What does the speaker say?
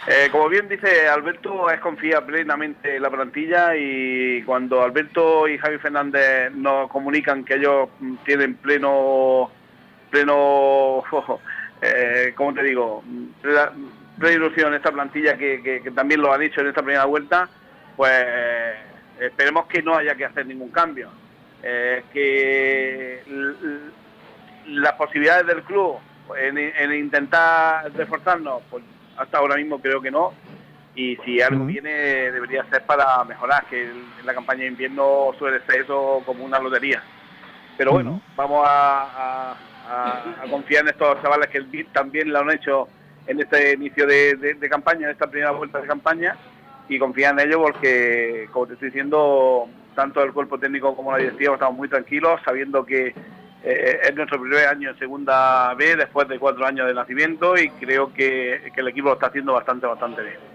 Como bien dice Alberto, confía plenamente en la plantilla, y cuando Alberto y Javi Fernández nos comunican que ellos tienen pleno, ¿cómo te digo? Plena ilusión en esta plantilla, que también lo ha dicho en esta primera vuelta, pues esperemos que no haya que hacer ningún cambio. Que las posibilidades del club en intentar reforzarnos, pues hasta ahora mismo creo que no, y si algo viene debería ser para mejorar, que en la campaña de invierno suele ser eso como una lotería. Pero bueno, vamos a confiar en estos chavales que también lo han hecho en este inicio de campaña, en esta primera vuelta de campaña, y confía en ellos porque, como te estoy diciendo, tanto el cuerpo técnico como la directiva estamos muy tranquilos, sabiendo que es nuestro primer año en segunda B después de 4 años de nacimiento, y creo que el equipo lo está haciendo bastante bien.